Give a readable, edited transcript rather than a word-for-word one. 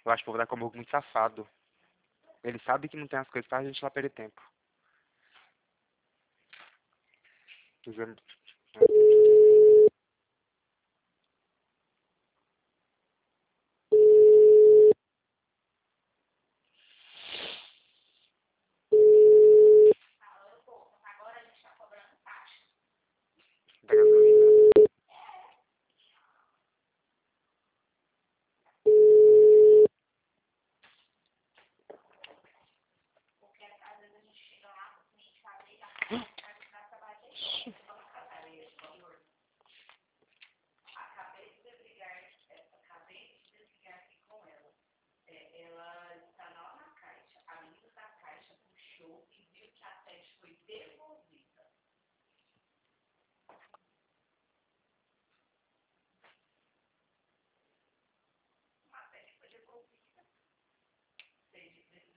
Eu acho que o povo da Comurgo muito safado. Ele sabe que não tem as coisas pra gente lá perder tempo. Dizendo...